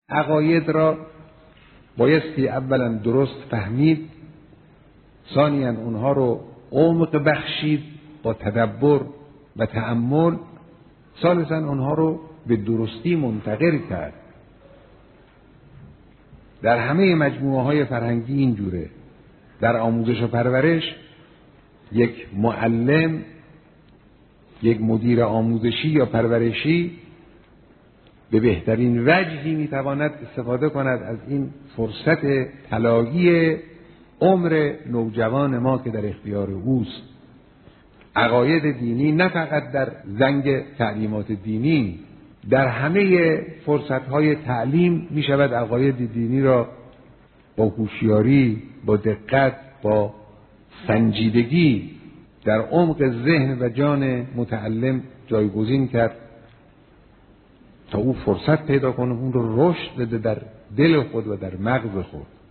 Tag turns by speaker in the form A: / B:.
A: عقاید را بایستی اولا درست فهمید، ثانیاً اونها رو عمق بخشید با تدبر و تأمل، ثالثاً اونها رو به درستی منتقل کرد. در همه مجموعه های فرهنگی اینجوره. در آموزش و پرورش یک معلم، یک مدیر آموزشی یا پرورشی به بهترین وجهی میتواند استفاده کند از این فرصت طلایی عمر نوجوان ما که در اختیار اوست. عقاید دینی نه فقط در زنگ تعلیمات دینی، در همه فرصت‌های تعلیم می شود عقاید دینی را با هوشیاری، با دقت، با سنجیدگی در عمق ذهن و جان متعلم جایگزین کرد تا او فرصت پیدا کنه اون رو رشد بده در دل خود و در مغز خود.